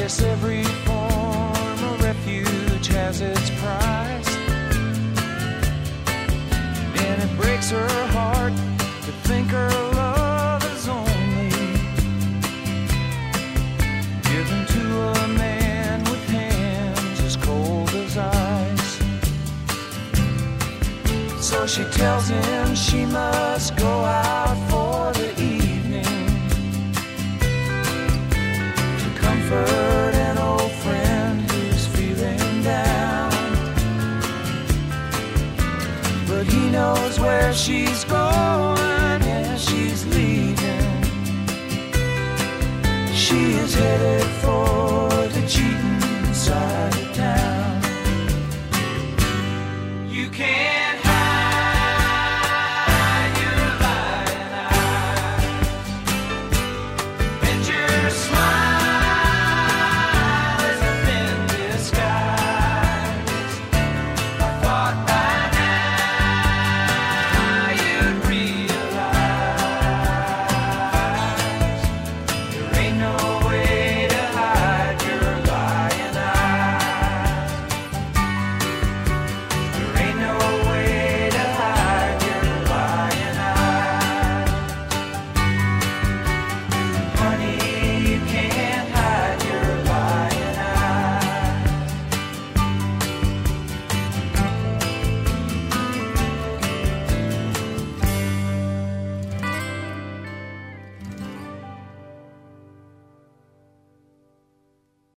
guess every form of refuge has its price, and it breaks her heart to think her love is only given to a man with hands as cold as ice. So she tells him she must go out for the evening to comfort an old friend who's feeling down. But he knows where she's going,